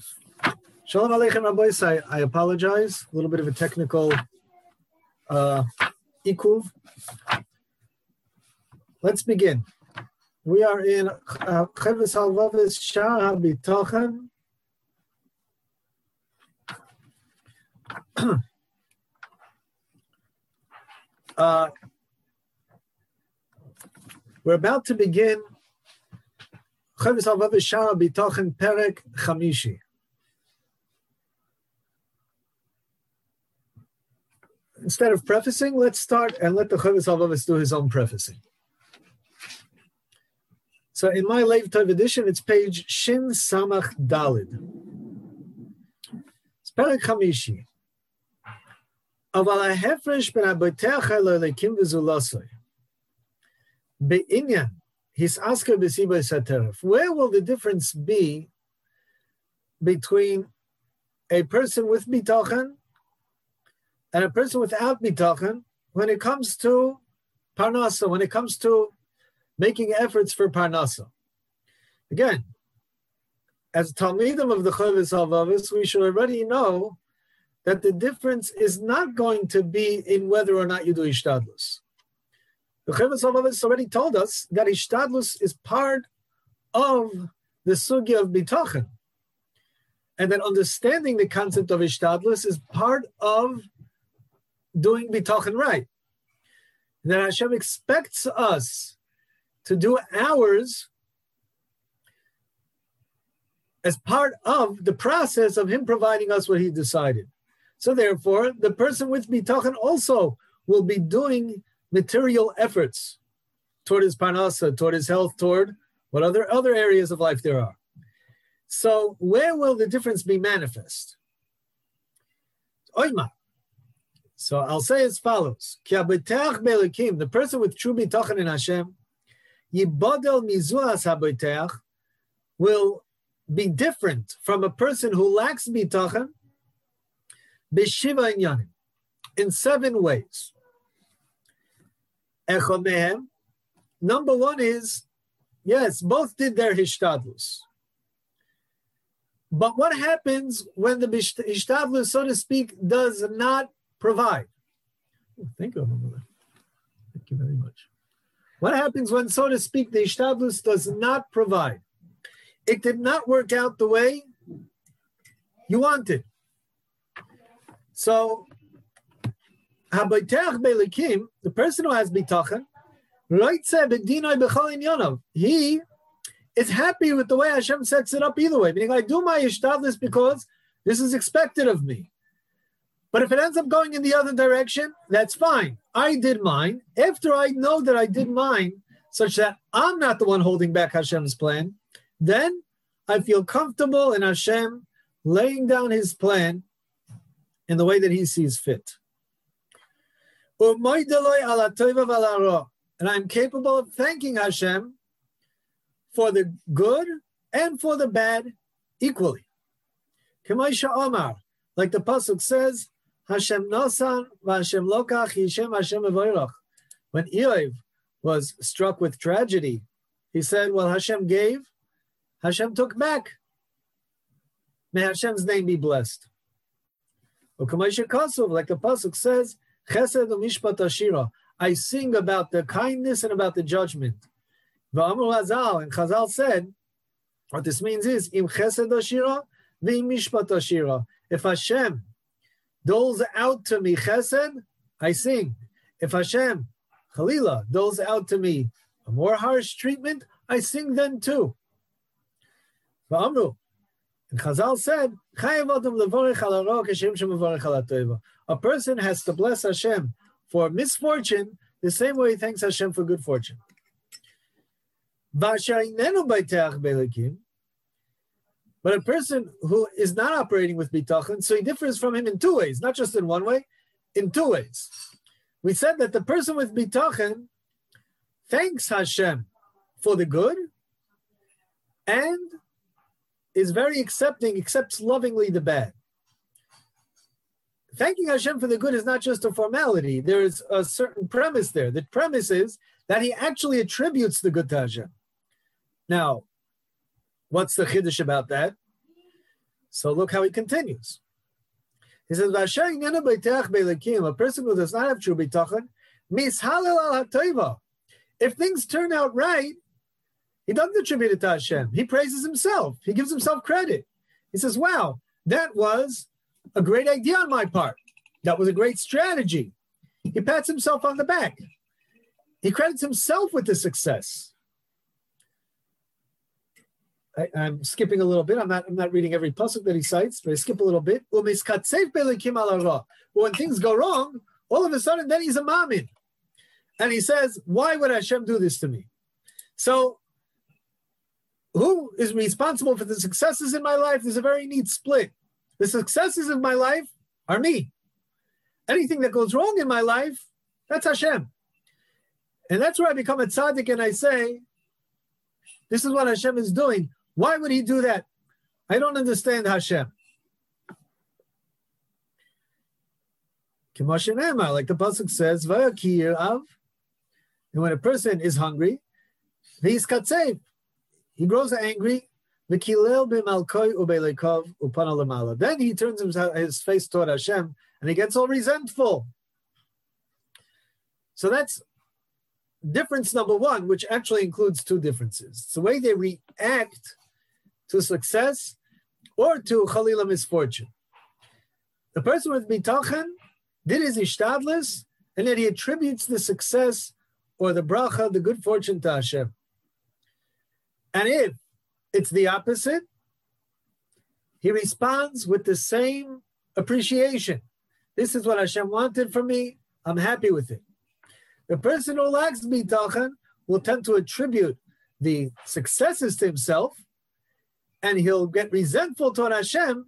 Shalom Aleichem Rabbeis. I apologize. A little bit of a technical ikuv. Let's begin. We are in Cheves Halvavis Sha'ar HaBitochen. We're about to begin Cheves Halvavis Sha'ar HaBitochen Perek Chamishi. Instead of prefacing, let's start and let the Cheves Halvavis do his own prefacing. So in my Lev Tov edition, it's page Shin Samach Dalid. It's Perek Chamishi. Aval ha'hefresh ben haboteach ha'elokim v'zulasoi. Be'inyan his asker b'siba sateref. Where will the difference be between a person with bitachon and a person without bitachon when it comes to parnasa, when it comes to making efforts for parnasa? Again, as Talmidim of the Cheves Halvavis, we should already know that the difference is not going to be in whether or not you do ishtadlus. The Cheves Halvavis already told us that ishtadlus is part of the sugya of bitachon, and that understanding the concept of ishtadlus is part of doing bitachon right. That Hashem expects us to do ours as part of the process of Him providing us what He decided. So therefore, the person with bitachon also will be doing material efforts toward his parnasa, toward his health, toward what other areas of life there are. So where will the difference be manifest? Oima. So I'll say as follows: Ki haboteach be'elokim, the person with true bitachon in Hashem, yibodel mizuas haboteach, will be different from a person who lacks bitachon b'shiva inyanim, in 7 ways. Echad mehem, number 1 is, yes, both did their hishtadlus. But what happens when the hishtadlus, so to speak, does not provide? Thank you, Mother. Thank you very much. What happens when, so to speak, the hishtadlus does not provide? It did not work out the way you wanted. So, haboteach be'elokim, the person who has bitachon, he is happy with the way Hashem sets it up either way. Meaning, I do my ishtadlus because this is expected of me. But if it ends up going in the other direction, that's fine. I did mine. After I know that I did mine, such that I'm not the one holding back Hashem's plan, then I feel comfortable in Hashem laying down His plan in the way that He sees fit. And I'm capable of thanking Hashem for the good and for the bad equally. Like the pasuk says, Hashem nosan v'Hashem lokach yishem Hashem evoirach. When Eov was struck with tragedy, he said, well, Hashem gave, Hashem took back. May Hashem's name be blessed. Like the pasuk says, Chesed u'mishpat ashira. I sing about the kindness and about the judgment. V'amru Hazal, and Chazal said, what this means is, im chesed ashira, v'im mishpat ashira. If Hashem doles out to me chesed, I sing. If Hashem, Chalila, doles out to me a more harsh treatment, I sing then too. V'amru, and Chazal said, a person has to bless Hashem for misfortune the same way he thanks Hashem for good fortune. But a person who is not operating with bitachon, so he differs from him in 2 ways, not just in 1 way, in 2 ways. We said that the person with bitachon thanks Hashem for the good and is very accepting, accepts lovingly the bad. Thanking Hashem for the good is not just a formality. There is a certain premise there. The premise is that he actually attributes the good to Hashem. Now, what's the chiddush about that? So look how he continues. He says, a person who does not have true bitachon, if things turn out right, he doesn't attribute it to Hashem. He praises himself. He gives himself credit. He says, wow, that was a great idea on my part. That was a great strategy. He pats himself on the back. He credits himself with the success. I'm skipping a little bit. I'm not reading every pasuk that he cites, but I skip a little bit. When things go wrong, all of a sudden, then he's a mamin. And he says, why would Hashem do this to me? So, who is responsible for the successes in my life? There's a very neat split. The successes of my life are me. Anything that goes wrong in my life, that's Hashem. And that's where I become a tzaddik and I say, this is what Hashem is doing. Why would he do that? I don't understand Hashem. Like the pasuk says, and when a person is hungry, he's katsev. He grows angry. Then he turns his face toward Hashem and he gets all resentful. So that's difference number one, which actually includes two differences. It's the way they react to success or to chalila misfortune. The person with bitachon did his ishtadlis, and then he attributes the success or the bracha, the good fortune, to Hashem. And if it's the opposite, he responds with the same appreciation. This is what Hashem wanted from me. I'm happy with it. The person who lacks bitachon will tend to attribute the successes to himself, and he'll get resentful toward Hashem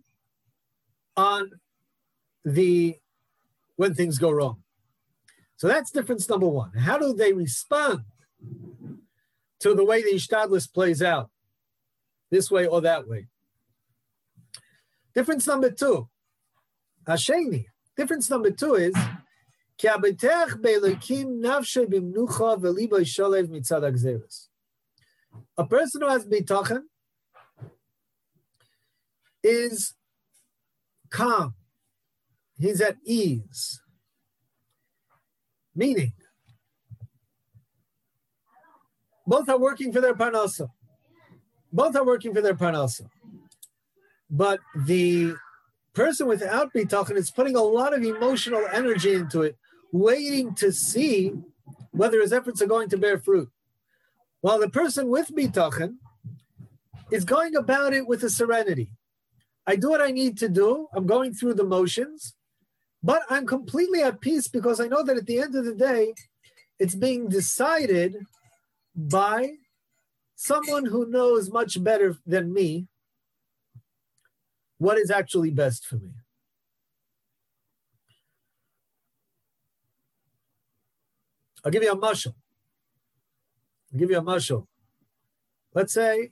when things go wrong. So that's difference number one. How do they respond to the way the ishtadlis plays out, this way or that way? Difference number two, Hasheni. Difference number two is a person who has bitachon is calm. He's at ease. Meaning, both are working for their parnasa. But the person without bitachon is putting a lot of emotional energy into it, waiting to see whether his efforts are going to bear fruit. While the person with bitachon is going about it with a serenity. I do what I need to do. I'm going through the motions, but I'm completely at peace because I know that at the end of the day, it's being decided by someone who knows much better than me what is actually best for me. I'll give you a mashal. Let's say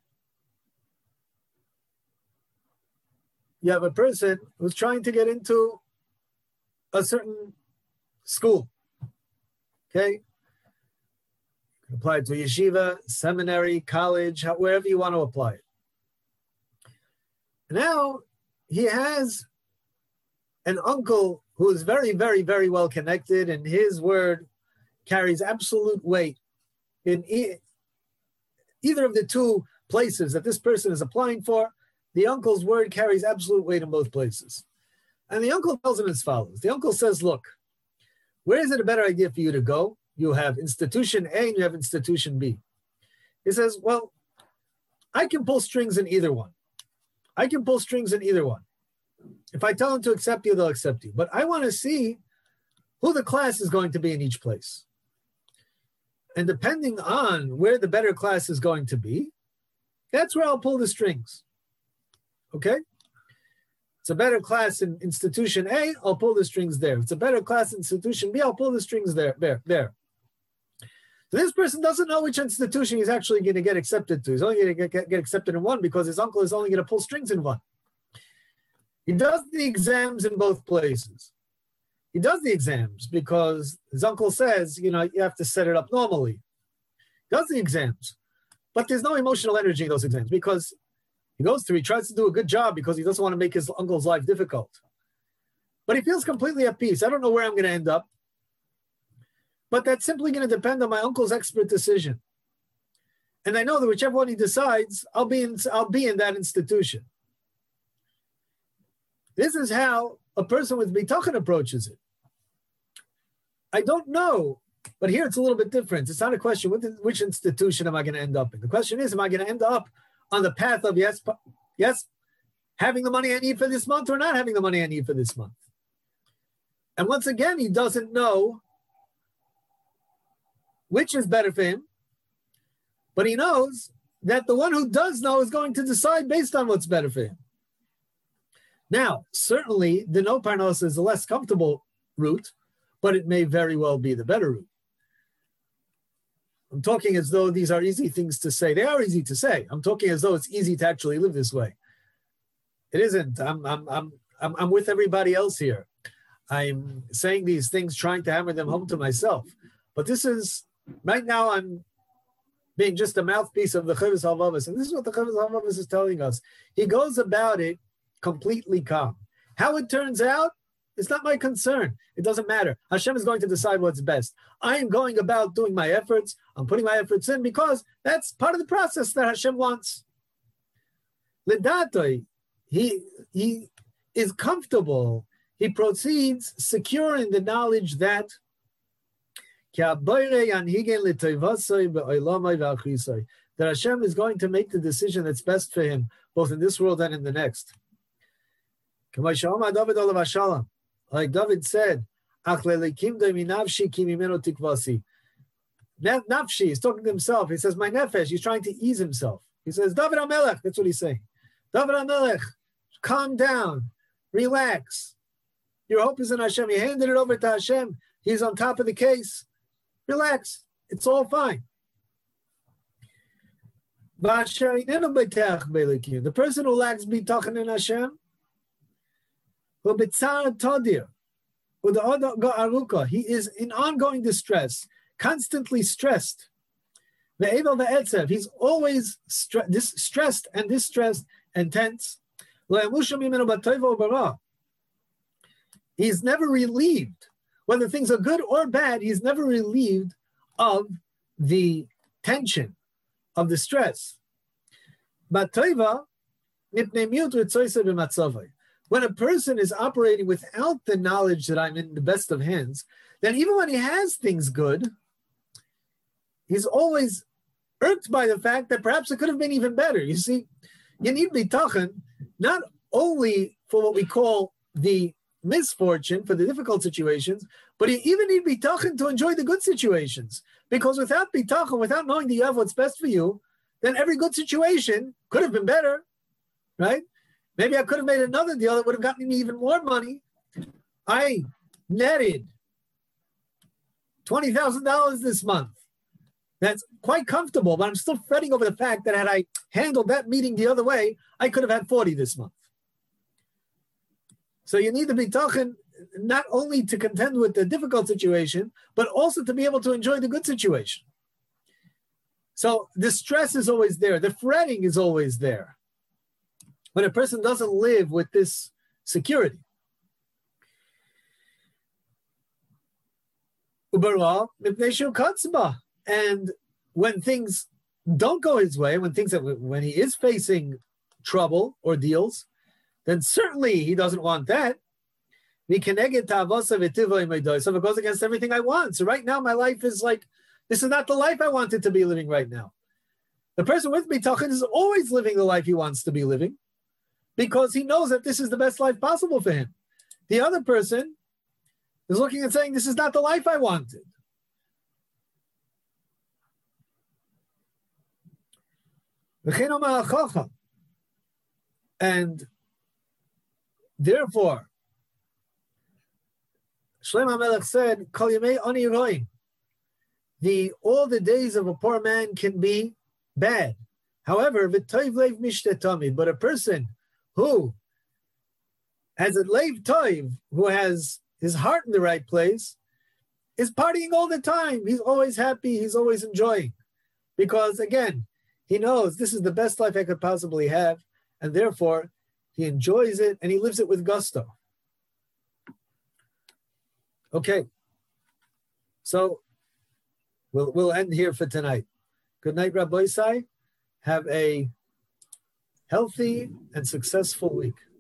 you have a person who's trying to get into a certain school. Okay? You can apply it to yeshiva, seminary, college, wherever you want to apply it. Now, he has an uncle who is very, very, very well connected, and his word carries absolute weight in either of the two places that this person is applying for. The uncle's word carries absolute weight in both places. And the uncle tells him as follows. The uncle says, look, where is it a better idea for you to go? You have institution A and you have institution B. He says, well, I can pull strings in either one. If I tell them to accept you, they'll accept you. But I want to see who the class is going to be in each place. And depending on where the better class is going to be, that's where I'll pull the strings. Okay? It's a better class in institution A, I'll pull the strings there. If it's a better class in institution B, I'll pull the strings there. So this person doesn't know which institution he's actually going to get accepted to. He's only going to get accepted in one because his uncle is only going to pull strings in one. He does the exams in both places. He does the exams because his uncle says, you have to set it up normally. He does the exams. But there's no emotional energy in those exams because He tries to do a good job because he doesn't want to make his uncle's life difficult. But he feels completely at peace. I don't know where I'm going to end up. But that's simply going to depend on my uncle's expert decision. And I know that whichever one he decides, I'll be in that institution. This is how a person with bitachon approaches it. I don't know, but here it's a little bit different. It's not a question, which institution am I going to end up in? The question is, am I going to end up on the path of yes, having the money I need for this month or not having the money I need for this month? And once again, he doesn't know which is better for him, but he knows that the one who does know is going to decide based on what's better for him. Now, certainly, the no parnos is a less comfortable route, but it may very well be the better route. I'm talking as though these are easy things to say. They are easy to say. I'm talking as though it's easy to actually live this way. It isn't. I'm with everybody else here. I'm saying these things, trying to hammer them home to myself. But this is, right now, I'm being just a mouthpiece of the Chovos HaLevavos. And this is what the Chovos HaLevavos is telling us. He goes about it completely calm. How it turns out, it's not my concern. It doesn't matter. Hashem is going to decide what's best. I am going about doing my efforts. I'm putting my efforts in because that's part of the process that Hashem wants. L'datoi, he is comfortable. He proceeds secure in the knowledge that Hashem is going to make the decision that's best for him, both in this world and in the next. Like David said, Nafshi is talking to himself. He says, my nefesh, he's trying to ease himself. He says, David HaMelech, that's what he's saying. David HaMelech, calm down, relax. Your hope is in Hashem. You handed it over to Hashem. He's on top of the case. Relax. It's all fine. The person who lacks bitachon in Hashem, he is in ongoing distress, constantly stressed. He's always stressed and distressed and tense. He's never relieved. Whether things are good or bad, he's never relieved of the tension, of the stress. When a person is operating without the knowledge that I'm in the best of hands, then even when he has things good, he's always irked by the fact that perhaps it could have been even better. You see, you need bitachon not only for what we call the misfortune, for the difficult situations, but you even need bitachon to enjoy the good situations. Because without bitachon, without knowing that you have what's best for you, then every good situation could have been better, right? Maybe I could have made another deal that would have gotten me even more money. I netted $20,000 this month. That's quite comfortable, but I'm still fretting over the fact that had I handled that meeting the other way, I could have had 40 this month. So you need the bitachon not only to contend with the difficult situation, but also to be able to enjoy the good situation. So the stress is always there. The fretting is always there when a person doesn't live with this security. And when things don't go his way, when he is facing trouble or deals, then certainly he doesn't want that. So it goes against everything I want. So right now my life is like, this is not the life I wanted to be living right now. The person with bitachon is always living the life he wants to be living because he knows that this is the best life possible for him. The other person is looking and saying, this is not the life I wanted. And therefore, Shlomo HaMelech said, Kol yemei ani roim. All the days of a poor man can be bad. However, v'toiv leiv mishtetami, but a person who has a leiv toiv, who has his heart in the right place, is partying all the time. He's always happy. He's always enjoying. Because again, he knows this is the best life I could possibly have. and therefore he enjoys it and he lives it with gusto. Okay, so we'll end here for tonight. Good night, Rabbi Isai. Have a healthy and successful week.